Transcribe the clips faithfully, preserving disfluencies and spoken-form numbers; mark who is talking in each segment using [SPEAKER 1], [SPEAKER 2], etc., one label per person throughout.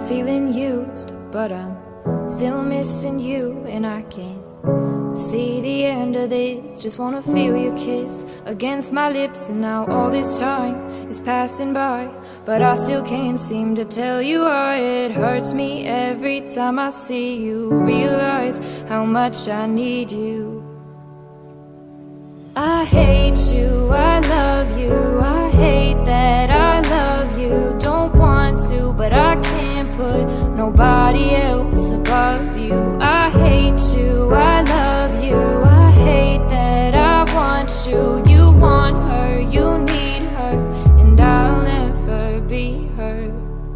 [SPEAKER 1] feeling used, but I'm still missing you, and I can't see the end of this. Just wanna feel your kiss against my lips, and now all this time is passing by, but I still can't seem to tell you why. It hurts me every time I see you, realize how much I need you. I hate you, I love you, I hate that I love you. Don't want to, but I can't put nobody else above you. I hate you, I love you, I hate that I want you. You want her, you need her, and I'll never be her.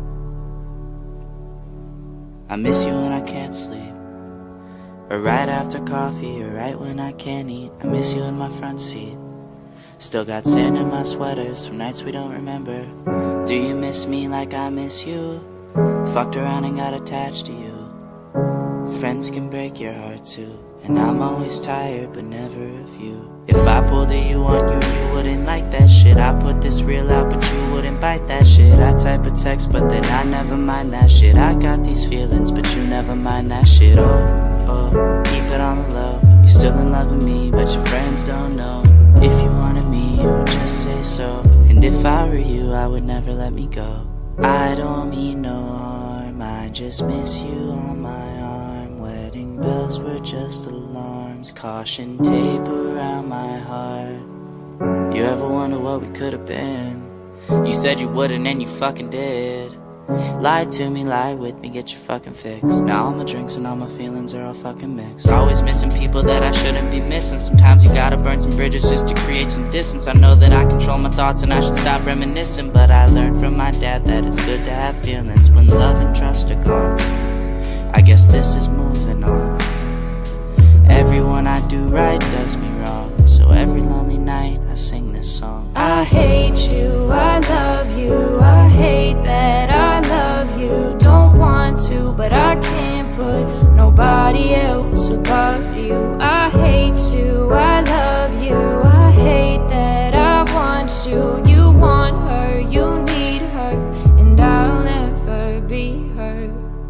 [SPEAKER 2] I miss you when I can't sleep, or right after coffee, or right when I can't eat. I miss you in my front seat. Still got sand in my sweaters from nights we don't remember. Do you miss me like I miss you? Fucked around and got attached to you. Friends can break your heart too, and I'm always tired but never of you. If I pulled a you on you, you wouldn't like that shit. I put this real out but you wouldn't bite that shit. I type a text but then I never mind that shit. I got these feelings but you never mind that shit. Oh, oh, keep it on the low. You're still in love with me but your friends don't know. If you wanted me, you would just say so. And if I were you, I would never let me go. I don't mean no harm, I just miss you on my arm. Wedding bells were just alarms, caution tape around my heart. You ever wonder what we could have been? You said you wouldn't and you fucking did. Lie to me, lie with me, get your fucking fix. Now all my drinks and all my feelings are all fucking mixed. Always missing people that I shouldn't be missing. Sometimes you gotta burn some bridges just to create some distance. I know that I control my thoughts and I should stop reminiscing, but I learned from my dad that it's good to have feelings when love and trust are gone. I guess this is moving on. Everyone I do right does me wrong, so every lonely night I sing this song.
[SPEAKER 1] I hate you, I love you, I hate that I love you. Don't want to, but I can't put nobody else above you. I hate you, I love you, I hate that I want you. You want her, you need her, and I'll never be her.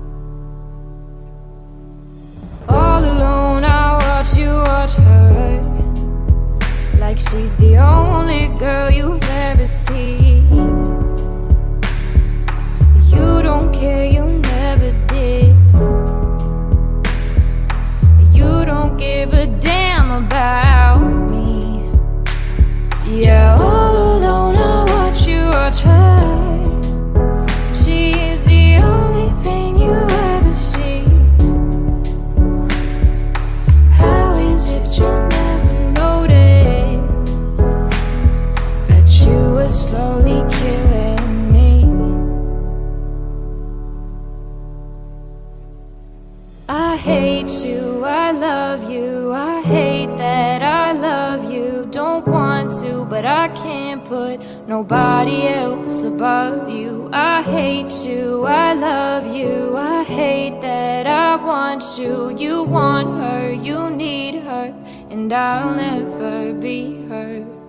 [SPEAKER 1] All alone I watch you watch her, like she's the only girl you've ever seen. You don't care, you never did. You don't give a damn about me. Yeah, all alone I watch you watch her. She's the only thing you ever see. How is it you never notice that you were slowly killing me? I hate you, I love you, I hate that I love you. Don't want to, but I can't put nobody else above you. I hate you, I love you, I hate that I want you. You want her, you need her, and I'll never be her.